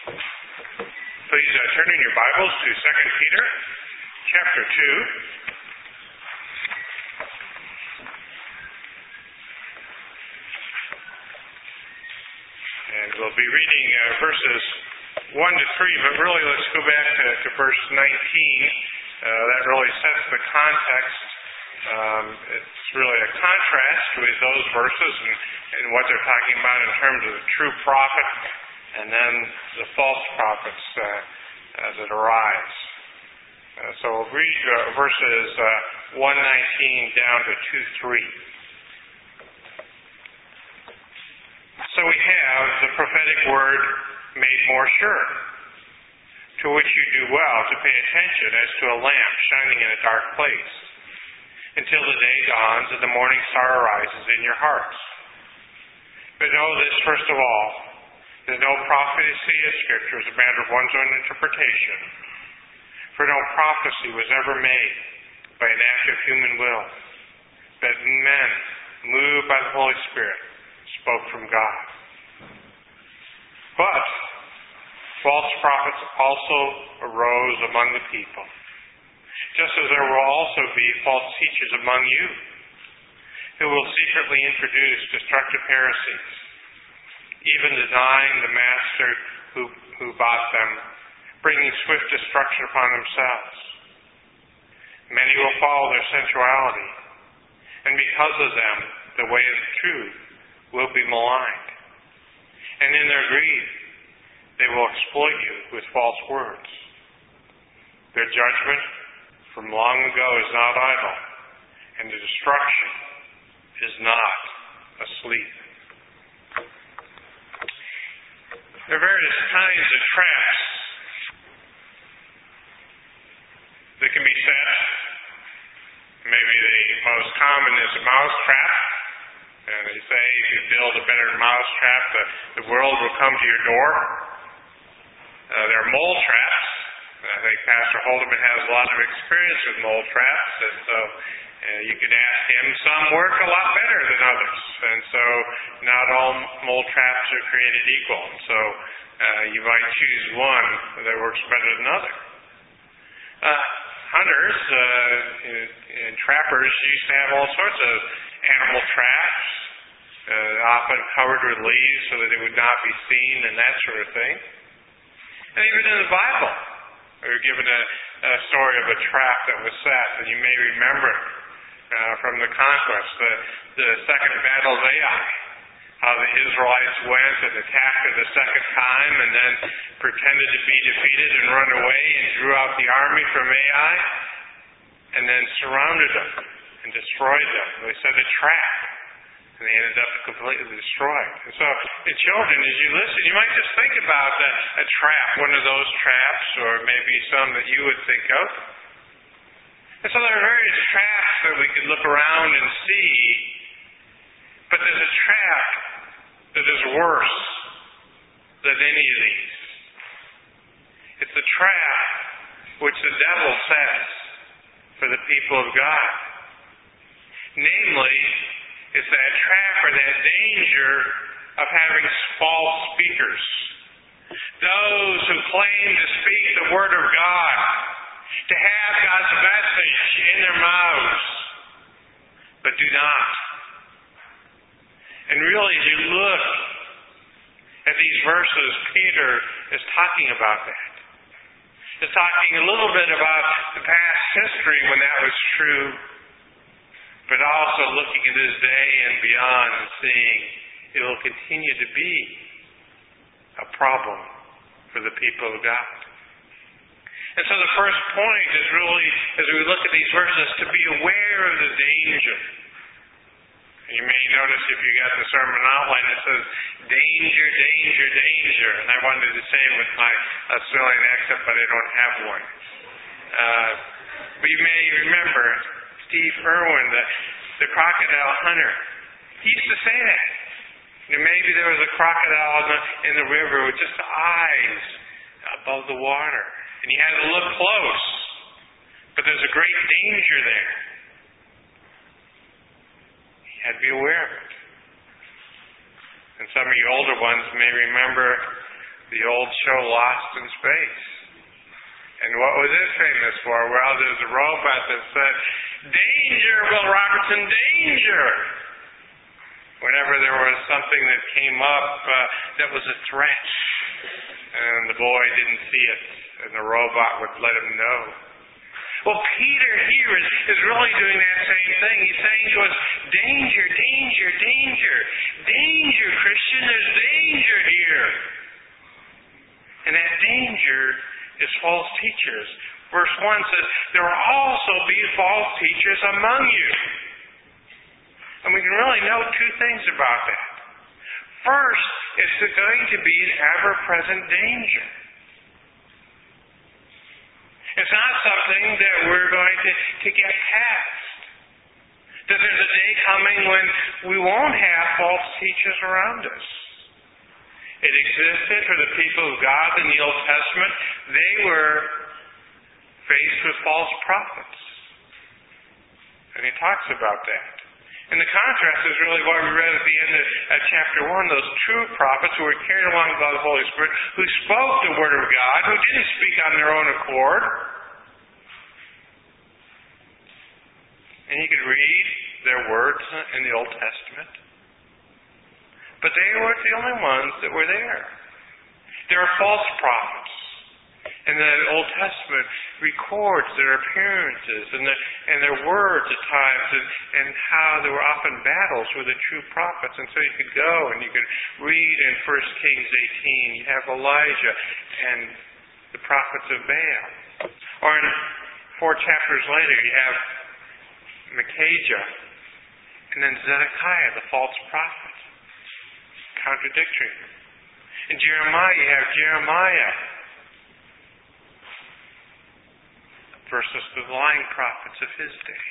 Please turn in your Bibles to 2 Peter chapter 2. And we'll be reading verses 1 to 3, but really let's go back to verse 19. That really sets the context. It's really a contrast with those verses and what they're talking about in terms of the true prophet and then the false prophets that arise. So we'll read verses 1:19 down to 2:3. So we have the prophetic word made more sure, to which you do well to pay attention as to a lamp shining in a dark place, until the day dawns and the morning star arises in your hearts. But know this first of all, that no prophecy of Scripture is a matter of one's own interpretation. For no prophecy was ever made by an act of human will, but men, moved by the Holy Spirit, spoke from God. But false prophets also arose among the people, just as there will also be false teachers among you, who will secretly introduce destructive heresies, even denying the master who bought them, bringing swift destruction upon themselves. Many will follow their sensuality, and because of them, the way of the truth will be maligned. And in their greed, they will exploit you with false words. Their judgment from long ago is not idle, and the destruction is not asleep. There are various kinds of traps that can be set. Maybe the most common is a mouse trap. And they say if you build a better mouse trap, the world will come to your door. There are mole traps. I think Pastor Holdeman has a lot of experience with mole traps, and so you can ask him. Some work a lot better than others, and so not all mole traps are created equal. So you might choose one that works better than other. Hunters and trappers used to have all sorts of animal traps, often covered with leaves so that they would not be seen and that sort of thing. And even in the Bible, we were given a story of a trap that was set, and you may remember from the conquest, the second battle of Ai, how the Israelites went and attacked it a second time and then pretended to be defeated and run away and drew out the army from Ai and then surrounded them and destroyed them. They set a trap, and they ended up completely destroyed. And so, the children, as you listen, you might just think about a trap, one of those traps, or maybe some that you would think of. And so there are various traps that we can look around and see, but there's a trap that is worse than any of these. It's the trap which the devil sets for the people of God. Namely, it's that trap or that danger of having false speakers. Those who claim to speak the Word of God, to have God's message in their mouths, but do not. And really, as you look at these verses, Peter is talking about that. He's talking a little bit about the past history when that was true, but also looking at this day and beyond and seeing it will continue to be a problem for the people of God. And so the first point is really, as we look at these verses, to be aware of the danger. You may notice if you got the sermon outline, it says, danger, danger, danger. And I wanted to say it with my Australian accent, but I don't have one. But you may remember Steve Irwin, the crocodile hunter. He used to say that. Maybe there was a crocodile in the river with just the eyes above the water. And you had to look close. But there's a great danger there. You had to be aware of it. And some of you older ones may remember The old show Lost in Space. And what was it famous for? Well, there's a robot that said, "Danger, Will Robertson, danger!" Whenever there was something that came up that was a threat, and the boy didn't see it, and the robot would let him know. Well, Peter here is really doing that same thing. He's saying to us, danger, danger, danger. Danger, Christian, there's danger here. And that danger is false teachers. Verse 1 says, there will also be false teachers among you. And we can really note two things about that. First, it's going to be an ever-present danger. It's not something that we're going to get past. That there's a day coming when we won't have false teachers around us. It existed for the people of God in the Old Testament. They were faced with false prophets. And he talks about that. And the contrast is really what we read at the end of chapter 1, those true prophets who were carried along by the Holy Spirit, who spoke the Word of God, who didn't speak on their own accord. And you could read their words in the Old Testament. But they weren't the only ones that were there. There are false prophets. And the Old Testament records their appearances and their words at times and how there were often battles with the true prophets. And so you could go and you could read in 1 Kings 18. You have Elijah and the prophets of Baal. Or in 4 chapters later you have Micaiah and then Zedekiah, the false prophet. Contradictory. In Jeremiah you have Jeremiah versus the lying prophets of his day.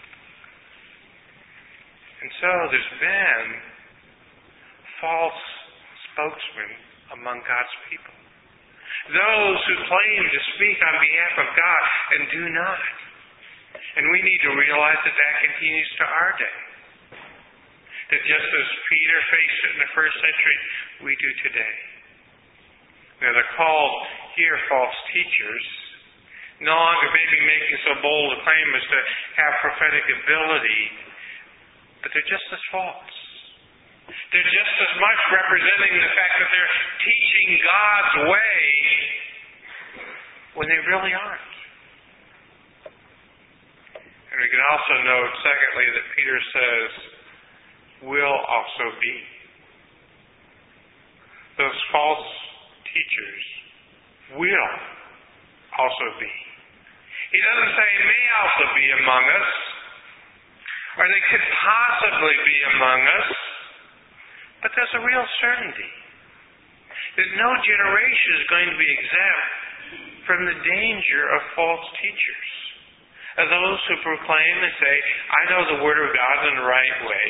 And so there's been false spokesmen among God's people. Those who claim to speak on behalf of God and do not. And we need to realize that that continues to our day. That just as Peter faced it in the first century, we do today. Now they're called here false teachers. No longer maybe making so bold a claim as to have prophetic ability, but they're just as false. They're just as much representing the fact that they're teaching God's way when they really aren't. And we can also note, secondly, that Peter says, will also be. Those false teachers will also be. He doesn't say may also be among us, or they could possibly be among us, but there's a real certainty that no generation is going to be exempt from the danger of false teachers. Of those who proclaim and say, I know the Word of God in the right way,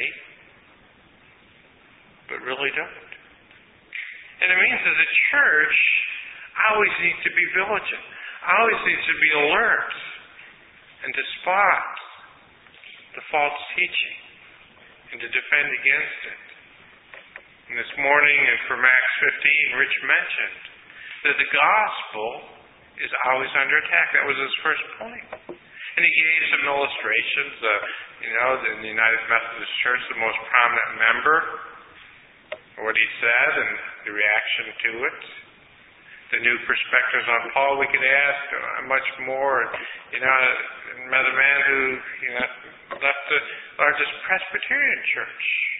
but really don't. And it means that the church always needs to be vigilant. Always needs to be alert and to spot the false teaching and to defend against it. And this morning and from Acts 15, Rich mentioned that the gospel is always under attack. That was his first point. And he gave some illustrations. In the United Methodist Church, the most prominent member, what he said and the reaction to it. The new perspectives on Paul, we could ask much more. Met a man who left the largest Presbyterian church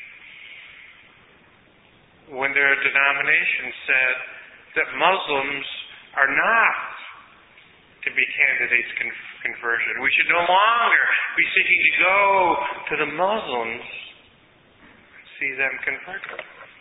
when their denomination said that Muslims are not to be candidates for conversion. We should no longer be seeking to go to the Muslims and see them converted.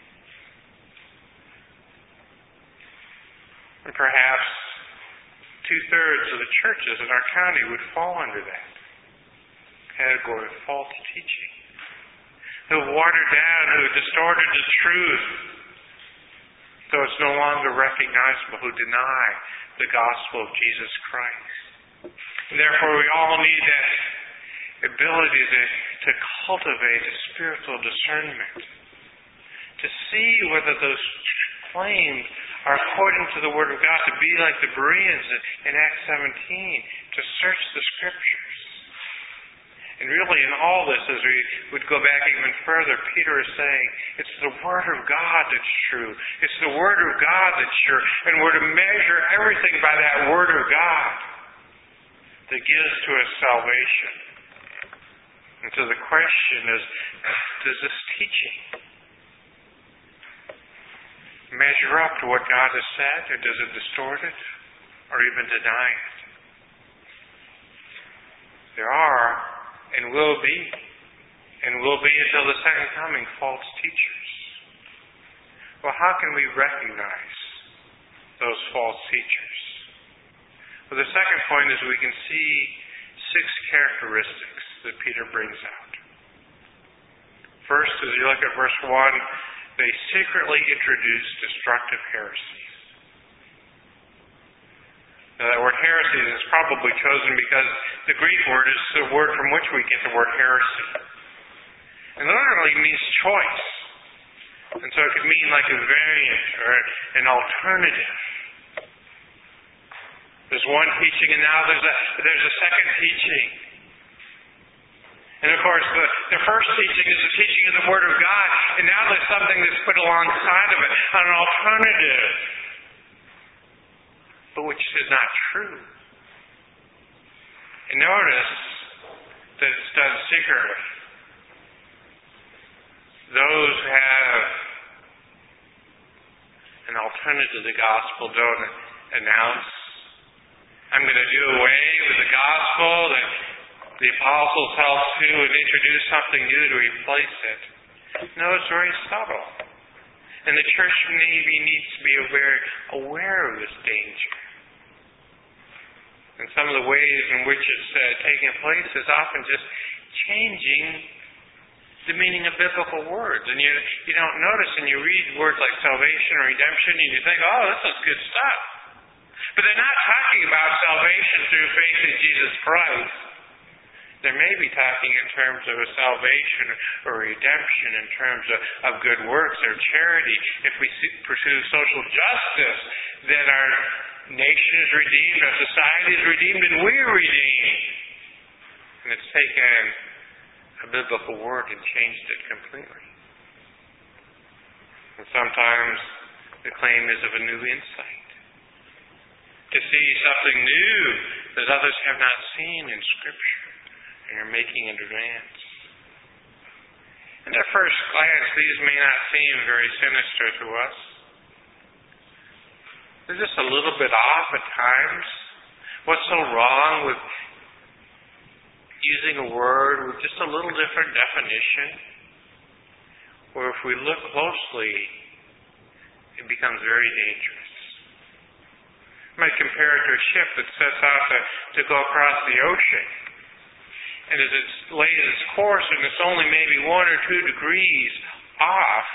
And perhaps 2/3 of the churches in our county would fall under that category of false teaching. Who watered down, who distorted the truth, so it's no longer recognizable, who deny the gospel of Jesus Christ. And therefore we all need that ability to cultivate a spiritual discernment, to see whether those claims are according to the Word of God, to be like the Bereans in Acts 17, to search the Scriptures. And really in all this, as we would go back even further, Peter is saying, it's the Word of God that's true. It's the Word of God that's sure. And we're to measure everything by that Word of God that gives to us salvation. And so the question is, does this teaching measure up to what God has said, or does it distort it, or even deny it? There are, and will be until the second coming, false teachers. Well, how can we recognize those false teachers? Well, the second point is we can see 6 characteristics that Peter brings out. First, as you look at verse 1, they secretly introduce destructive heresies. Now, that word heresies is probably chosen because the Greek word is the word from which we get the word heresy. And literally means choice. And so it could mean like a variant or an alternative. There's one teaching and now there's a second teaching. And of course, the first teaching is the teaching of the Word of God. And now there's something that's put alongside of it, an alternative, but which is not true. And notice that it's done secretly. Those who have an alternative to the gospel don't announce, I'm going to do away with the gospel that the apostles helped to and introduce something new to replace it. No, it's very subtle. And the church maybe needs to be aware of this danger. And some of the ways in which it's taking place is often just changing the meaning of biblical words. And you don't notice, and you read words like salvation or redemption, and you think, oh, this is good stuff. But they're not talking about salvation through faith in Jesus Christ. They may be talking in terms of a salvation or redemption, in terms of good works or charity. If we pursue social justice, then our nation is redeemed, our society is redeemed, and we're redeemed. And it's taken a biblical word and changed it completely. And sometimes the claim is of a new insight. To see something new that others have not seen in Scripture. And you're making an advance. And at first glance, these may not seem very sinister to us. They're just a little bit off at times. What's so wrong with using a word with just a little different definition? Or if we look closely, it becomes very dangerous. You might compare it to a ship that sets out to go across the ocean. And as it lays its course and it's only maybe 1 or 2 degrees off,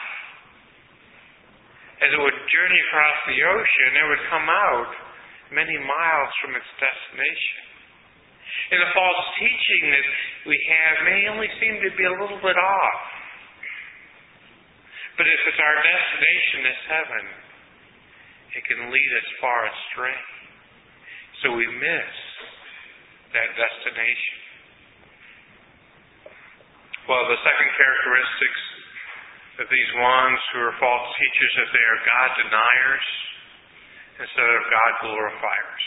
as it would journey across the ocean, it would come out many miles from its destination. And the false teaching that we have may only seem to be a little bit off. But if it's our destination is heaven, it can lead us far astray. So we miss that destination. Well, the second characteristics of these ones who are false teachers is that they are God deniers instead of God glorifiers.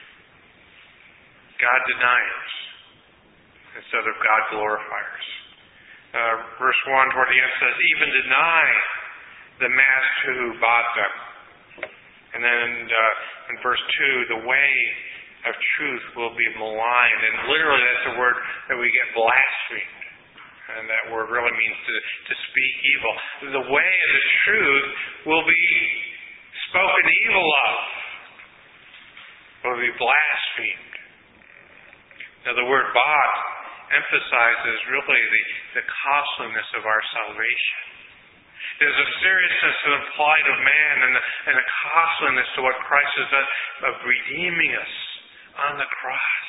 God deniers instead of God glorifiers. Verse 1 toward the end says, even deny the master who bought them. And then in verse 2, the way of truth will be maligned. And literally that's a word that we get blasphemed. And that word really means to speak evil. The way of the truth will be spoken evil of. Will be blasphemed. Now the word bought emphasizes really the costliness of our salvation. There's a seriousness to the plight of man and a costliness to what Christ has done of redeeming us on the cross.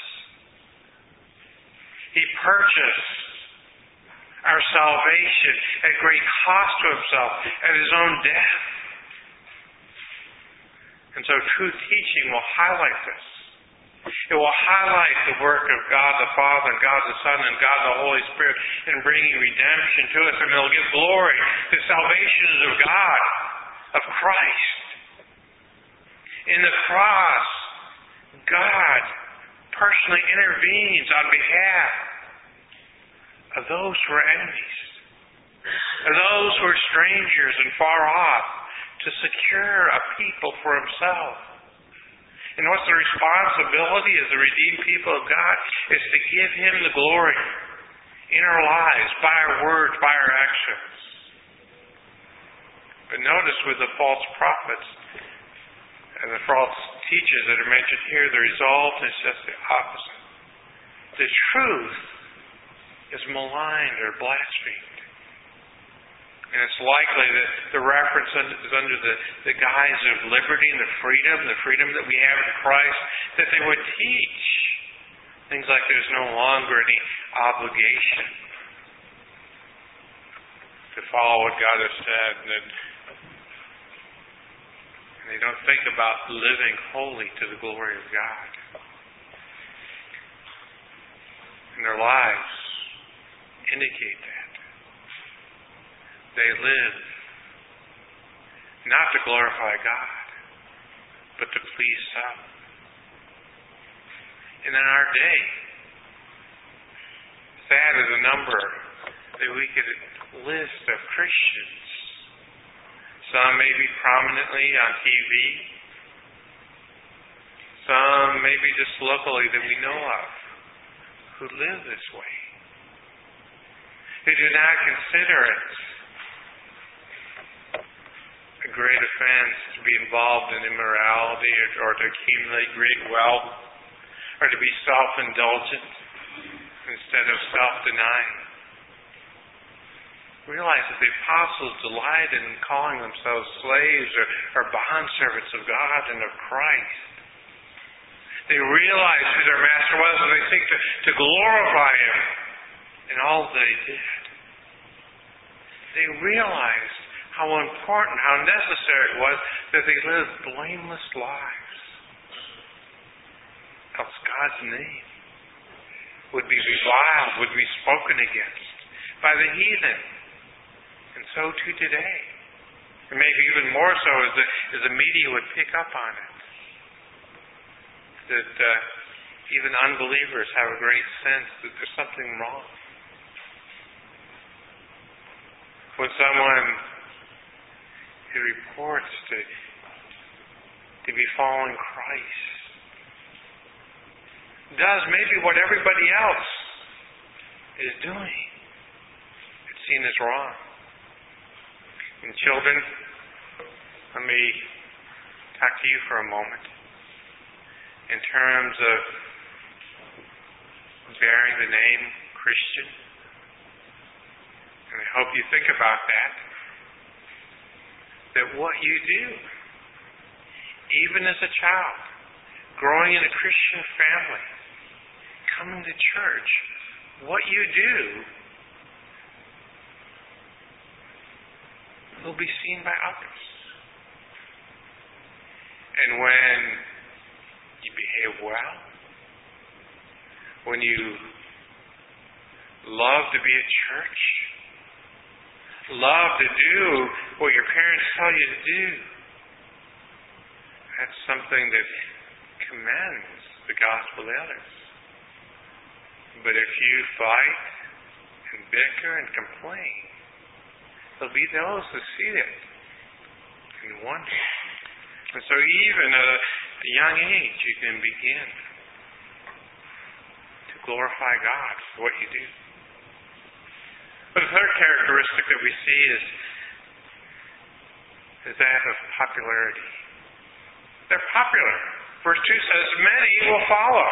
He purchased our salvation at great cost to himself, at his own death. And so true teaching will highlight this. It will highlight the work of God the Father and God the Son and God the Holy Spirit in bringing redemption to us. And it will give glory. The salvation is of God, of Christ. In the cross, God personally intervenes on behalf of those who are enemies, of those who are strangers and far off, to secure a people for Himself. And what's the responsibility as the redeemed people of God? Is to give Him the glory in our lives, by our words, by our actions. But notice with the false prophets and the false teachers that are mentioned here, the result is just the opposite. The truth is maligned or blasphemed. And it's likely that the reference is under the guise of liberty and the freedom that we have in Christ, that they would teach things like there's no longer any obligation to follow what God has said, and they don't think about living wholly to the glory of God. And their lives indicate that. They live not to glorify God, but to please some. And in our day, sad is the number that we could list of Christians. Some may be prominently on TV. Some may be just locally that we know of who live this way. Who do not consider it a great offense to be involved in immorality or to accumulate great wealth or to be self-indulgent instead of self-denying. Realize that the apostles delight in calling themselves slaves or bondservants of God and of Christ. They realized who their master was, and they seek to glorify Him in all they did. They realized how important, how necessary it was that they live blameless lives. Else God's name would be reviled, would be spoken against by the heathen. And so too today. And maybe even more so as the media would pick up on it. That even unbelievers have a great sense that there's something wrong. When someone who reports to be following Christ does maybe what everybody else is doing, it's seen as wrong. And children, let me talk to you for a moment in terms of bearing the name Christian. And I hope you think about that. That what you do, even as a child, growing in a Christian family, coming to church, what you do will be seen by others. And when you behave well, when you love to be at church, love to do what your parents tell you to do, that's something that commends the gospel to others. But if you fight and bicker and complain, there'll be those who see it and wonder. And so even at a young age, you can begin to glorify God for what you do. But the third characteristic that we see is that of popularity. They're popular. Verse 2 says, many will follow.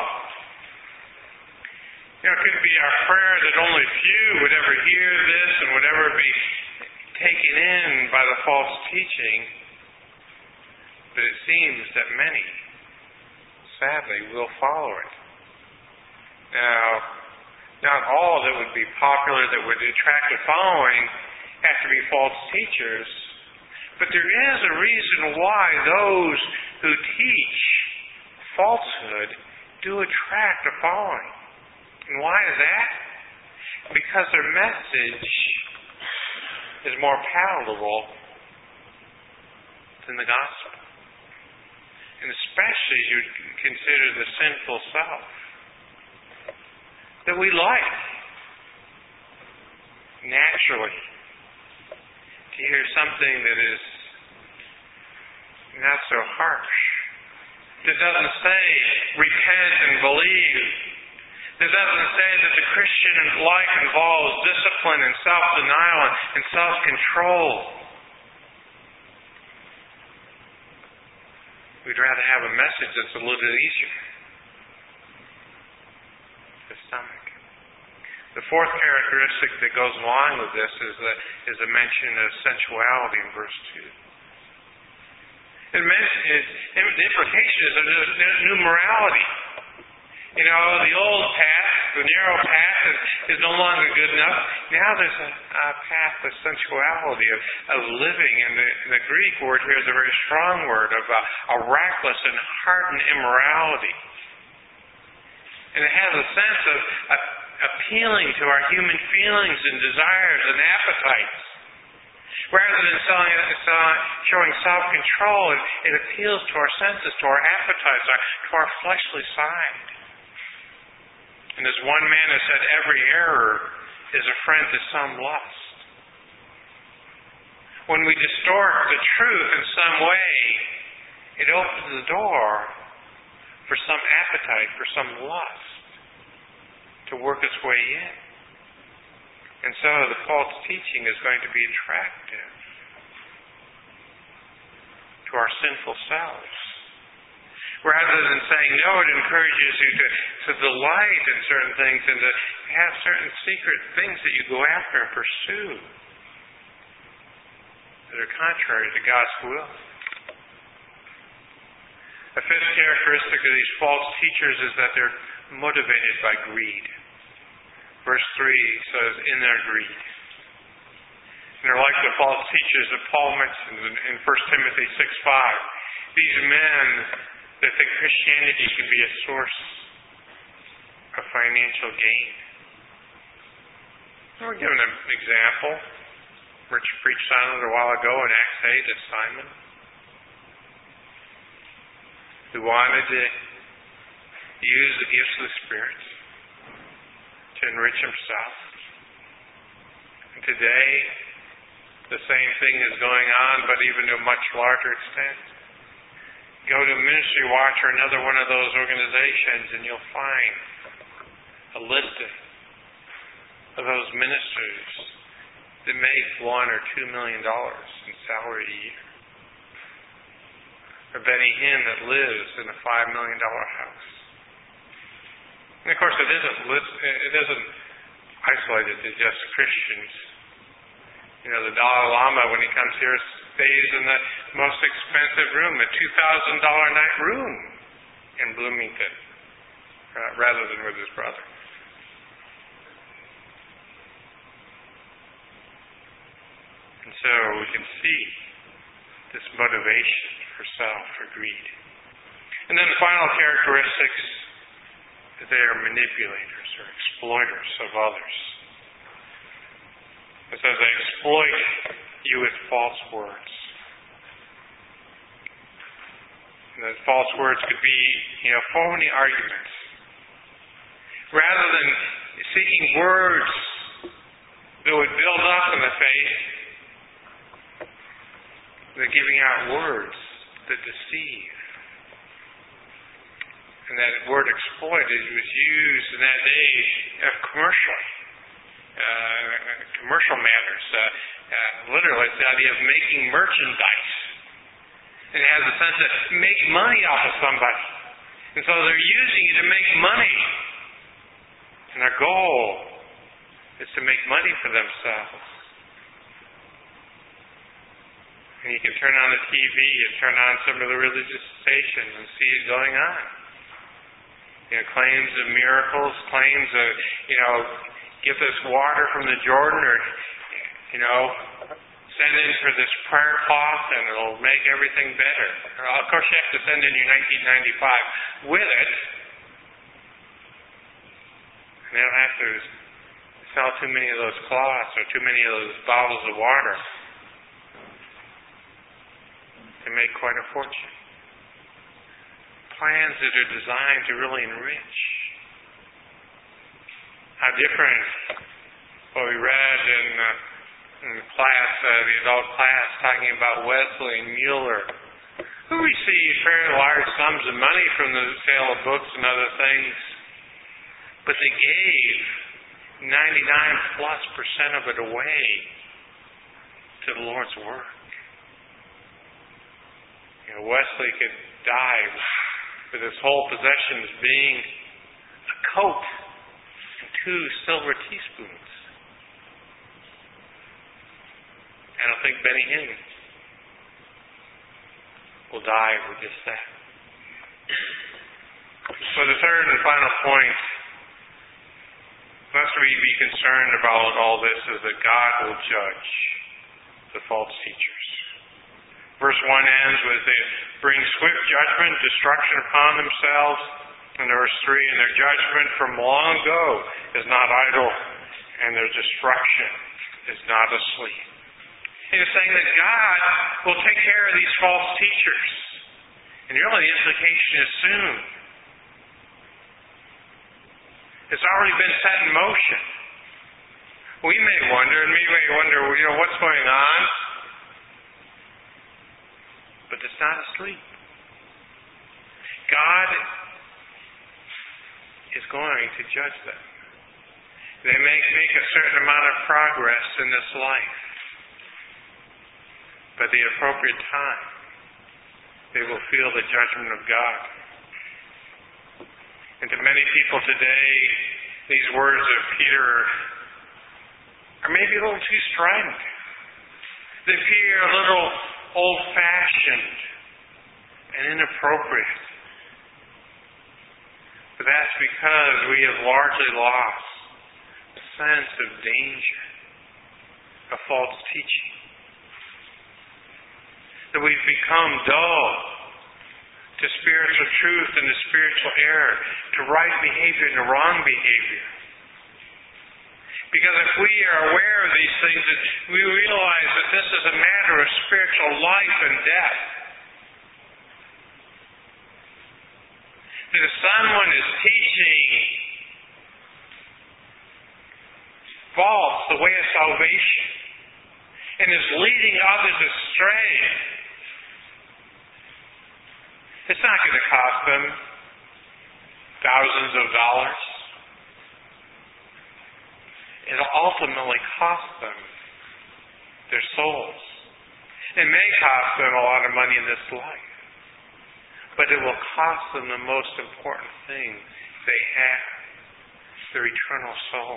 It could be our prayer that only few would ever hear this and would ever be taken in by the false teaching. But it seems that many, sadly, will follow it. Now, not all that would be popular, that would attract a following, have to be false teachers. But there is a reason why those who teach falsehood do attract a following. And why is that? Because their message is more palatable than the gospel. And especially as you consider the sinful self that we like naturally to hear something that is not so harsh, that doesn't say repent and believe, that doesn't say that the Christian life involves discipline and self-denial and self-control. We'd rather have a message that's a little bit easier. The stomach. The fourth characteristic that goes along with this is a mention of sensuality in verse 2. The implication is of new morality. The old path, the narrow path is no longer good enough. Now there's a path of sensuality, of living. And the Greek word here is a very strong word of a reckless and hardened immorality. And it has a sense of appealing to our human feelings and desires and appetites. Rather than showing self-control, it appeals to our senses, to our appetites, to our fleshly side. And as one man has said, every error is a friend to some lust. When we distort the truth in some way, it opens the door for some appetite, for some lust to work its way in. And so the false teaching is going to be attractive to our sinful selves. Rather than saying no, it encourages you to delight in certain things and to have certain secret things that you go after and pursue that are contrary to God's will. A fifth characteristic of these false teachers is that they're motivated by greed. Verse 3 says, in their greed. And they're like the false teachers that Paul mentioned in 1 Timothy 6:5. These men that think Christianity can be a source of financial gain. We're given an example. Rich preached on it a while ago in Acts 8 of Simon, who wanted to use the gifts of the Spirit to enrich himself. And today, the same thing is going on, but even to a much larger extent. Go to Ministry Watch or another one of those organizations and you'll find a listing of those ministers that make $1 or $2 million in salary a year. Or Benny Hinn that lives in a $5 million house. And of course, it isn't isolated to just Christians. The Dalai Lama, when he comes here, stays in the most expensive room, a $2,000 a night room in Bloomington, rather than with his brother. And so we can see this motivation for self, for greed. And then the final characteristics, that they are manipulators or exploiters of others. It says they exploit you with false words. And those false words could be, phony arguments. Rather than seeking words that would build up in the faith, they're giving out words that deceive. And that word exploit was used in that day of commercial matters. Literally, it's the idea of making merchandise. And it has a sense of make money off of somebody. And so they're using it to make money. And their goal is to make money for themselves. And you can turn on the TV and turn on some of the religious stations and see it going on. Claims of miracles, claims of, get this water from the Jordan, or, send in for this prayer cloth and it'll make everything better. Of course, you have to send in your 1995 with it. And they don't have to sell too many of those cloths or too many of those bottles of water to make quite a fortune. Plans that are designed to really enrich. How different what we read in class, the adult class, talking about Wesley and Mueller, who received fairly large sums of money from the sale of books and other things, but they gave 99+% of it away to the Lord's work. Wesley could die with his whole possessions being a coat and 2 silver teaspoons. I don't think Benny Hinn will die with just that. So the third and final point, lest we be concerned about all this, is that God will judge the false teachers. Verse 1 ends with, they bring swift judgment, destruction upon themselves. And verse 3, and their judgment from long ago is not idle, and their destruction is not asleep. He's saying that God will take care of these false teachers. And really the implication is soon. It's already been set in motion. We may wonder, and we may wonder, what's going on? But it's not asleep. God is going to judge them. They may make a certain amount of progress in this life, but at the appropriate time, they will feel the judgment of God. And to many people today, these words of Peter are maybe a little too strident. They appear a little old-fashioned and inappropriate. But that's because we have largely lost a sense of danger of false teaching. That we've become dull to spiritual truth and to spiritual error, to right behavior and to wrong behavior. Because if we are aware of these things, we realize that this is a matter of spiritual life and death. That if someone is teaching false the way of salvation and is leading others astray, it's not going to cost them thousands of dollars. It'll ultimately cost them their souls. It may cost them a lot of money in this life, but it will cost them the most important thing they have, their eternal soul.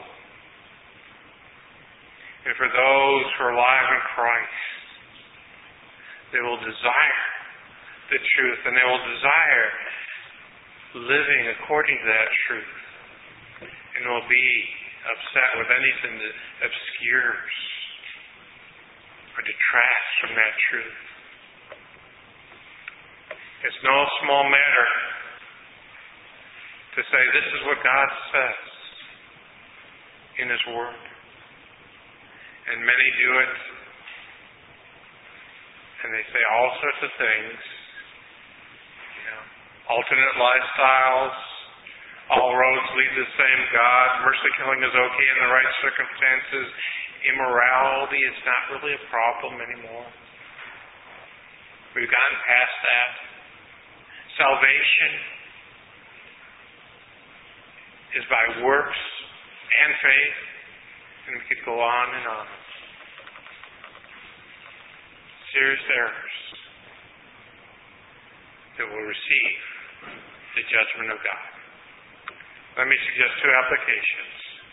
And for those who are alive in Christ, they will desire the truth, and they will desire living according to that truth, and will be upset with anything that obscures or detracts from that truth. It's no small matter to say this is what God says in His Word. And many do it, and they say all sorts of things. Alternate lifestyles, all roads lead to the same God, mercy killing is okay in the right circumstances, immorality is not really a problem anymore. We've gotten past that. Salvation is by works and faith, and we could go on and on. Serious errors that will receive the judgment of God. Let me suggest 2 applications.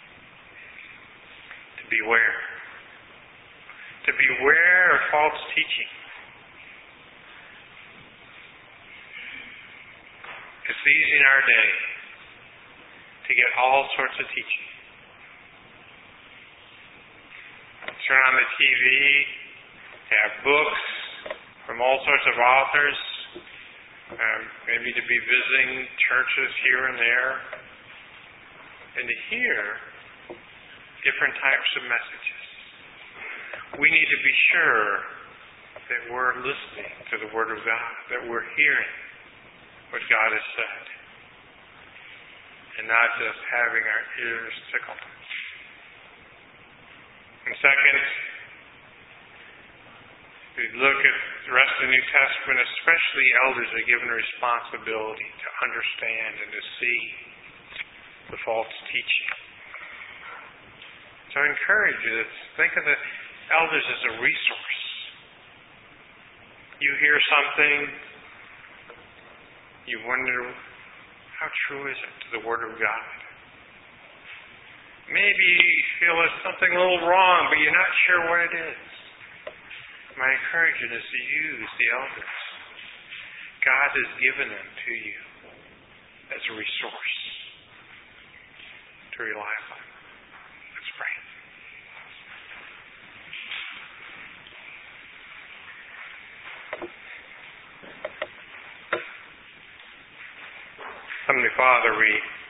To beware. To beware of false teaching. It's easy in our day to get all sorts of teaching. Turn on the TV, have books from all sorts of authors, maybe to be visiting churches here and there, and to hear different types of messages. We need to be sure that we're listening to the Word of God, that we're hearing what God has said, and not just having our ears tickled. And second, we look at the rest of the New Testament, especially elders are given a responsibility to understand and to see the false teaching. So I encourage you to think of the elders as a resource. You hear something, you wonder, how true is it to the Word of God? Maybe you feel there's something a little wrong, but you're not sure what it is. My encouragement is to use the elders. God has given them to you as a resource to rely upon. Let's pray. Heavenly Father, we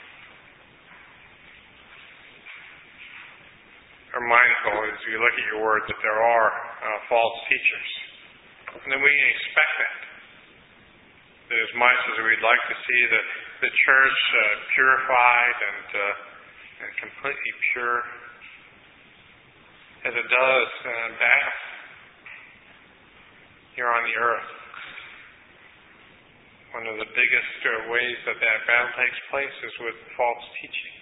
are mindful as we look at your word that there are false teachers. And then we expect that. That as much as we'd like to see the church purified and completely pure, as it does battle here on the earth, one of the biggest ways that battle takes place is with false teaching.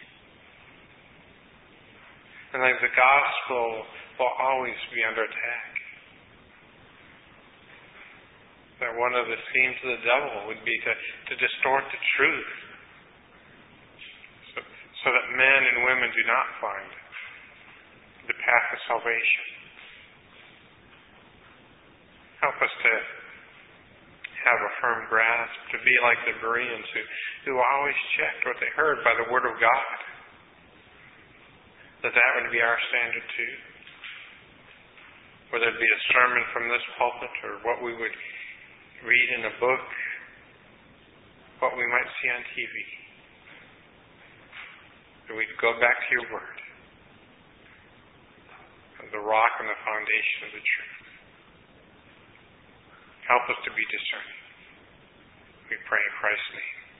And like the gospel will always be under attack. That one of the schemes of the devil would be to distort the truth so that men and women do not find the path of salvation. Help us to have a firm grasp, to be like the Bereans who always checked what they heard by the Word of God. That would be our standard too. Whether it be a sermon from this pulpit or what we would read in a book, what we might see on TV. That we'd go back to your Word, the rock and the foundation of the truth. Help us to be discerning. We pray in Christ's name.